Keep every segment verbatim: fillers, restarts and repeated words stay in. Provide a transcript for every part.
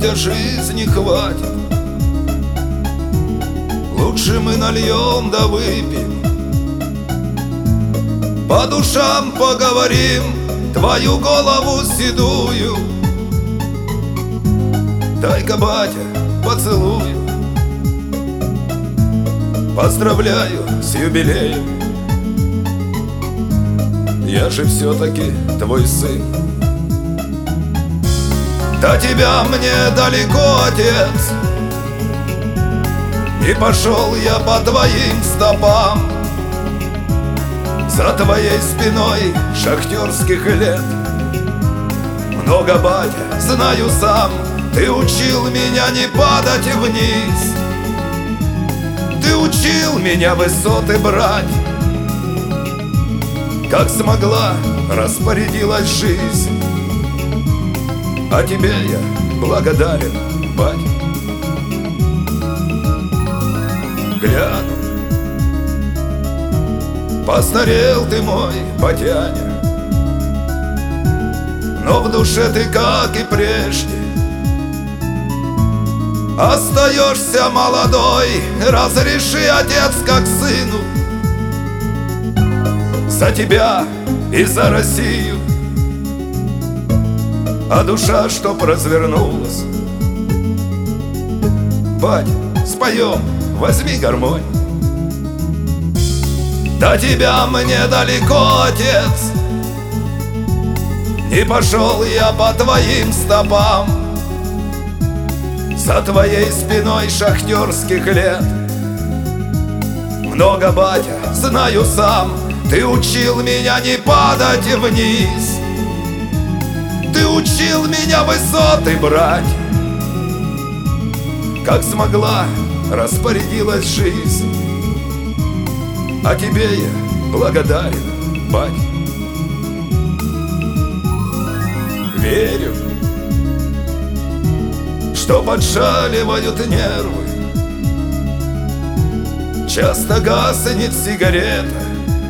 пить, а жизни хватит. Лучше мы нальем да выпьем, по душам поговорим, твою голову седую. Дай-ка, батя, поцелую. Поздравляю с юбилеем, я же все-таки твой сын. До тебя мне далеко, отец, и пошел я по твоим стопам. За твоей спиной шахтерских лет много, батя, знаю сам. Ты учил меня не падать вниз, ты учил меня высоты брать. Как смогла, распорядилась жизнь, а тебе я благодарен, бать. Гляну, постарел ты, мой батяня, но в душе ты, как и прежде, остаешься молодой. Разреши, отец, как сыну, за тебя и за Россию. А душа, чтоб развернулась, бать, споем, возьми гармонь. До тебя мне далеко, отец, не пошел я по твоим стопам. За твоей спиной шахтерских лет много, батя, знаю сам. Ты учил меня не падать вниз, ты учил меня высоты брать. Как смогла, распорядилась жизнь, а тебе я благодарен, бать. Верю, что подшаливают нервы, часто гаснет сигарета.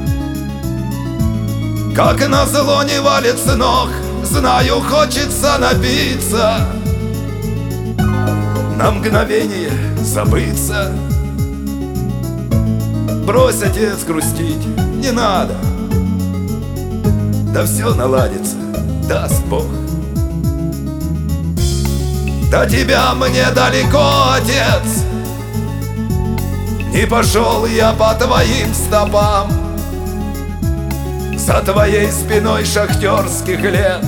Как назло не валит с ног, знаю, хочется напиться, на мгновение забыться. Брось, отец, грустить, не надо, да все наладится, даст Бог. До тебя мне далеко, отец, не пошел я по твоим стопам. За твоей спиной шахтерских лет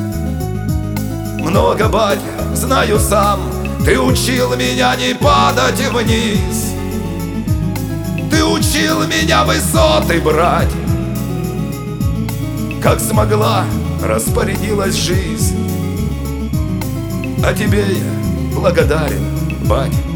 много, батя, знаю сам. Ты учил меня не падать вниз, ты учил меня высоты брать. Как смогла, распорядилась жизнь, а тебе я благодарен, бать.